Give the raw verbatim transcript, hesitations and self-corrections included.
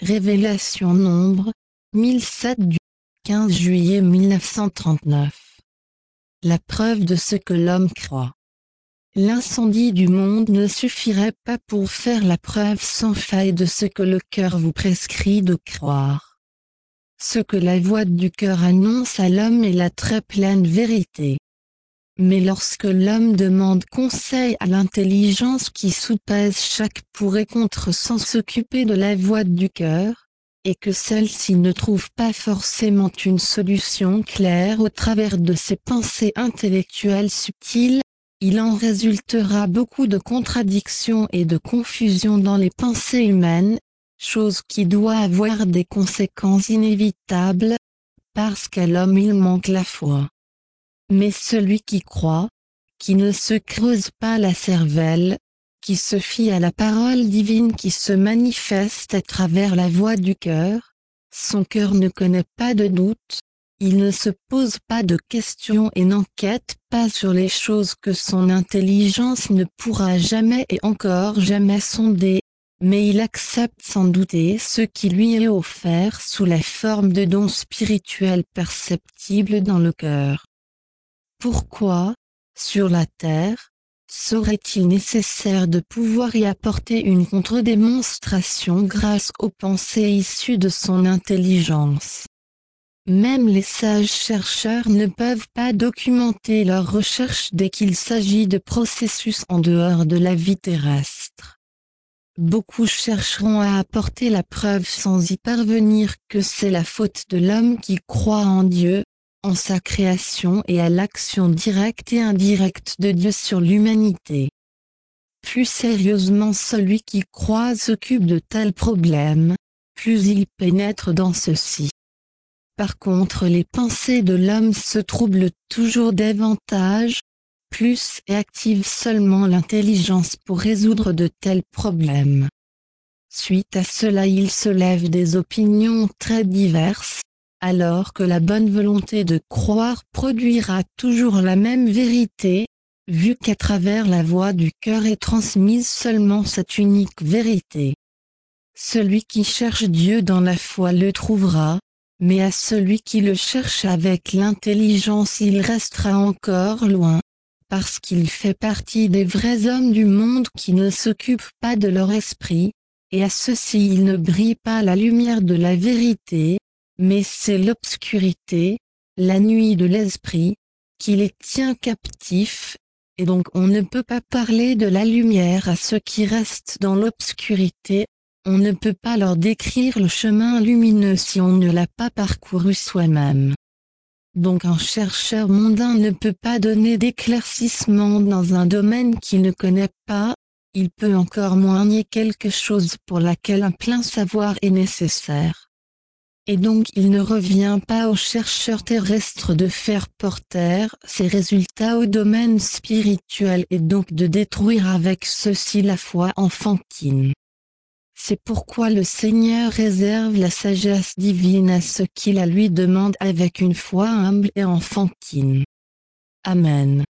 Révélation Nombre, mille sept du quinze juillet mille neuf cent trente-neuf. La preuve de ce que l'homme croit. L'incendie du monde ne suffirait pas pour faire la preuve sans faille de ce que le cœur vous prescrit de croire. Ce que la voix du cœur annonce à l'homme est la très pleine vérité. Mais lorsque l'homme demande conseil à l'intelligence qui soupèse chaque pour et contre sans s'occuper de la voix du cœur, et que celle-ci ne trouve pas forcément une solution claire au travers de ses pensées intellectuelles subtiles, il en résultera beaucoup de contradictions et de confusion dans les pensées humaines, chose qui doit avoir des conséquences inévitables, parce qu'à l'homme il manque la foi. Mais celui qui croit, qui ne se creuse pas la cervelle, qui se fie à la parole divine qui se manifeste à travers la voix du cœur, son cœur ne connaît pas de doute, il ne se pose pas de questions et n'enquête pas sur les choses que son intelligence ne pourra jamais et encore jamais sonder, mais il accepte sans douter ce qui lui est offert sous la forme de dons spirituels perceptibles dans le cœur. Pourquoi, sur la terre, serait-il nécessaire de pouvoir y apporter une contre-démonstration grâce aux pensées issues de son intelligence? Même les sages chercheurs ne peuvent pas documenter leurs recherches dès qu'il s'agit de processus en dehors de la vie terrestre. Beaucoup chercheront à apporter la preuve sans y parvenir que c'est la faute de l'homme qui croit en Dieu, en sa création et à l'action directe et indirecte de Dieu sur l'humanité. Plus sérieusement celui qui croit s'occupe de tels problèmes, plus il pénètre dans ceux-ci. Par contre les pensées de l'homme se troublent toujours davantage, plus et active seulement l'intelligence pour résoudre de tels problèmes. Suite à cela il se lève des opinions très diverses, alors que la bonne volonté de croire produira toujours la même vérité, vu qu'à travers la voix du cœur est transmise seulement cette unique vérité. Celui qui cherche Dieu dans la foi le trouvera, mais à celui qui le cherche avec l'intelligence il restera encore loin, parce qu'il fait partie des vrais hommes du monde qui ne s'occupent pas de leur esprit, et à ceux-ci il ne brille pas la lumière de la vérité, mais c'est l'obscurité, la nuit de l'esprit, qui les tient captifs, et donc on ne peut pas parler de la lumière à ceux qui restent dans l'obscurité, on ne peut pas leur décrire le chemin lumineux si on ne l'a pas parcouru soi-même. Donc un chercheur mondain ne peut pas donner d'éclaircissement dans un domaine qu'il ne connaît pas, il peut encore moins nier quelque chose pour laquelle un plein savoir est nécessaire. Et donc il ne revient pas au chercheur terrestre de faire porter ses résultats au domaine spirituel et donc de détruire avec ceci la foi enfantine. C'est pourquoi le Seigneur réserve la sagesse divine à ceux qui la lui demandent avec une foi humble et enfantine. Amen.